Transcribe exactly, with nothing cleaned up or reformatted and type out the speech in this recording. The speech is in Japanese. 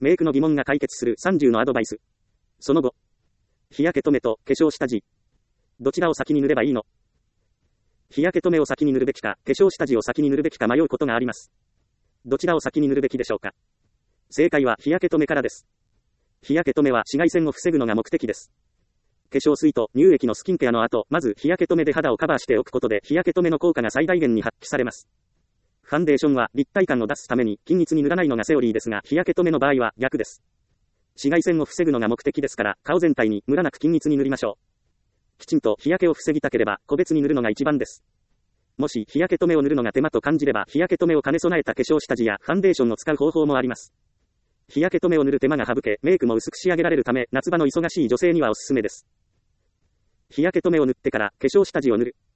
メイクの疑問が解決するさんじゅうのアドバイス。その後、日焼け止めと化粧下地。どちらを先に塗ればいいの？日焼け止めを先に塗るべきか、化粧下地を先に塗るべきか迷うことがあります。どちらを先に塗るべきでしょうか？正解は日焼け止めからです。日焼け止めは紫外線を防ぐのが目的です。化粧水と乳液のスキンケアの後、まず日焼け止めで肌をカバーしておくことで日焼け止めの効果が最大限に発揮されます。ファンデーションは立体感を出すために均一に塗らないのがセオリーですが、日焼け止めの場合は逆です。紫外線を防ぐのが目的ですから、顔全体にムラなく均一に塗りましょう。きちんと日焼けを防ぎたければ、個別に塗るのが一番です。もし日焼け止めを塗るのが手間と感じれば、日焼け止めを兼ね備えた化粧下地やファンデーションを使う方法もあります。日焼け止めを塗る手間が省け、メイクも薄く仕上げられるため、夏場の忙しい女性にはおすすめです。日焼け止めを塗ってから化粧下地を塗る。